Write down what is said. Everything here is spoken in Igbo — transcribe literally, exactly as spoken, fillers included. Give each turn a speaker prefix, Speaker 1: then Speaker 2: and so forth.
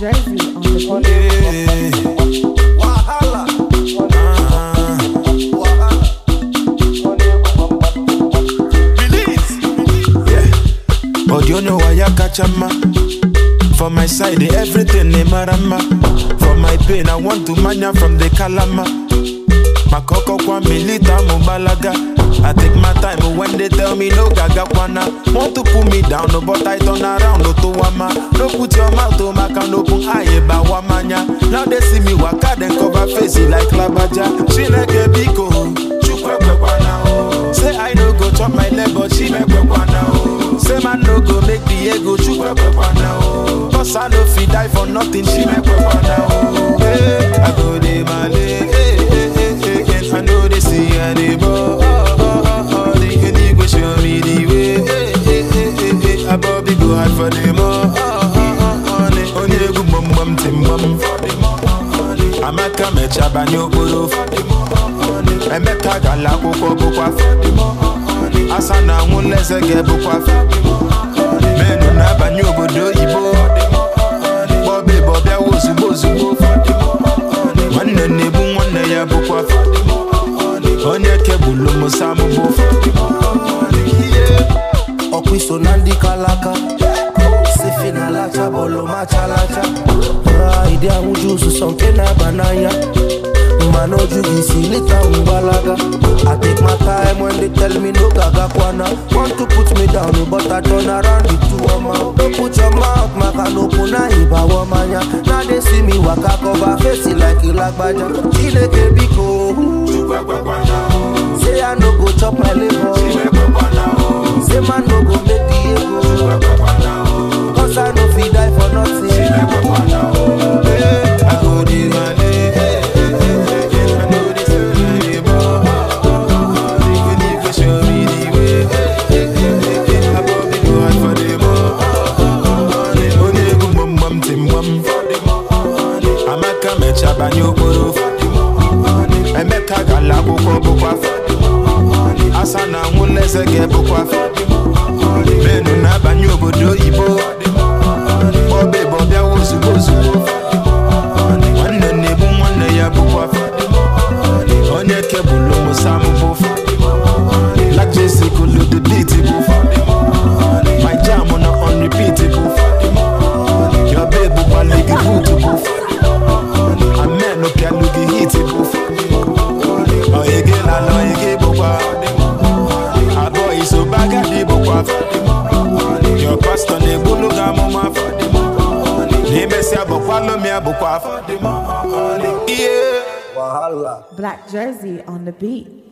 Speaker 1: Jersey on the beat.
Speaker 2: Wahala.
Speaker 3: Oh, you know why I catch a ma? For my side, everything they marama. For my pain, I want to mania from the Kalama. Makoko kwa milita mubalaga. I take my time when they tell me no gaga kwana. Want to pull me down, no, but I turn around, no to wama. No put your mouth to my can open aye ba wamanya. Now they see me waka, then cover face it like labaja. She like a biko, chukwe kwana. Say I no go chop my leg, but she make kwana. Say man no go make the ego chukwe kwana. Cause I no fit die for nothing, she make kwana. Hey, I go de male, hey, hey, hey, hey, hey. I know they see anymore. Show me the way, hey, hey, hey, hey, hey. I probably go hard for them all. Only a good mum mum tim mum. I'm a camecha banyo puro. I'm a tagala coco boqua. Asana won't let a get boqua. Men on a banyo bodo ibo. Bobby Bobby was a bozo. One day, one day, a boqua. On your cable, Mosamu.
Speaker 2: Okwiso nandi kalaka Sifina lacha bolo macha lacha Ah, idea mujusu sonke na banaya Mano jugisi lita umbalaga I take my time when they tell me no gaga kwana Want to put me down but I turn around with two wama Don't put your mouth maka no puna iba wamanya Now they see me waka cover face it like ilagbaja Chineke biko Say I no go chop my liver Say man no go make the ego Cause I no fit die for nothing hey, I go the money hey, hey, hey, hey. I know this is anymore You can show me the way hey, hey, hey, hey. I probably go hard for them all Only go mum mum tim mum I'm a kamecha banyo puro I'm a kagala boko boko Asana won't let a get bokwa. Men on a banyo bodo ibo. Bobby Bobby was a bozo. One day, neighbor, one day, a bokwa. On your cable, almost some both. Like Jesse could do the beatable. My jam on a unrepeatable. Your baby, one leg is bootable. A man no can look at hitable. Oh, again, I know you gave bokwa. So back at the book of your pastor, they will look at Mama for the money. They may say, but follow me a book of the money. Yeah,
Speaker 1: Black Jersey on the beat.